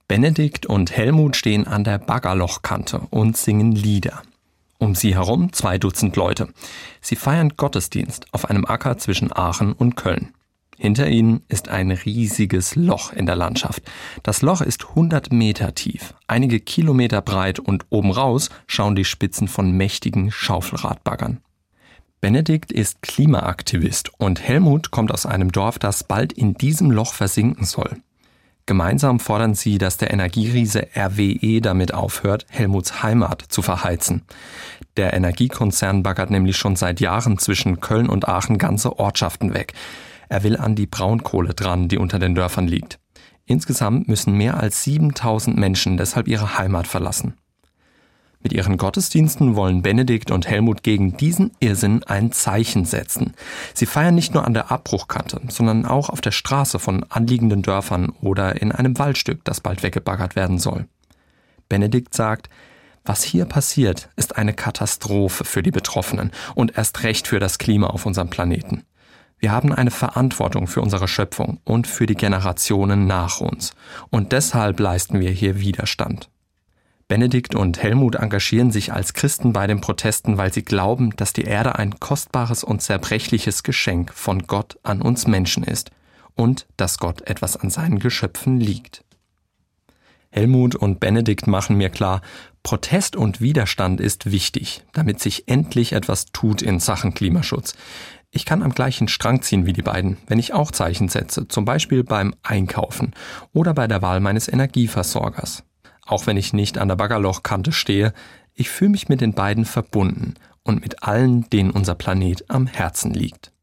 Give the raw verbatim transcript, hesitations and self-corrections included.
Benedikt und Helmut stehen an der Baggerlochkante und singen Lieder. Um sie herum zwei Dutzend Leute. Sie feiern Gottesdienst auf einem Acker zwischen Aachen und Köln. Hinter ihnen ist ein riesiges Loch in der Landschaft. Das Loch ist hundert Meter tief, einige Kilometer breit und oben raus schauen die Spitzen von mächtigen Schaufelradbaggern. Benedikt ist Klimaaktivist und Helmut kommt aus einem Dorf, das bald in diesem Loch versinken soll. Gemeinsam fordern sie, dass der Energieriese R W E damit aufhört, Helmuts Heimat zu verheizen. Der Energiekonzern baggert nämlich schon seit Jahren zwischen Köln und Aachen ganze Ortschaften weg. Er will an die Braunkohle dran, die unter den Dörfern liegt. Insgesamt müssen mehr als siebentausend Menschen deshalb ihre Heimat verlassen. Mit ihren Gottesdiensten wollen Benedikt und Helmut gegen diesen Irrsinn ein Zeichen setzen. Sie feiern nicht nur an der Abbruchkante, sondern auch auf der Straße von anliegenden Dörfern oder in einem Waldstück, das bald weggebaggert werden soll. Benedikt sagt, was hier passiert, ist eine Katastrophe für die Betroffenen und erst recht für das Klima auf unserem Planeten. Wir haben eine Verantwortung für unsere Schöpfung und für die Generationen nach uns. Und deshalb leisten wir hier Widerstand. Benedikt und Helmut engagieren sich als Christen bei den Protesten, weil sie glauben, dass die Erde ein kostbares und zerbrechliches Geschenk von Gott an uns Menschen ist und dass Gott etwas an seinen Geschöpfen liegt. Helmut und Benedikt machen mir klar, Protest und Widerstand ist wichtig, damit sich endlich etwas tut in Sachen Klimaschutz. Ich kann am gleichen Strang ziehen wie die beiden, wenn ich auch Zeichen setze, zum Beispiel beim Einkaufen oder bei der Wahl meines Energieversorgers. Auch wenn ich nicht an der Baggerlochkante stehe, ich fühle mich mit den beiden verbunden und mit allen, denen unser Planet am Herzen liegt.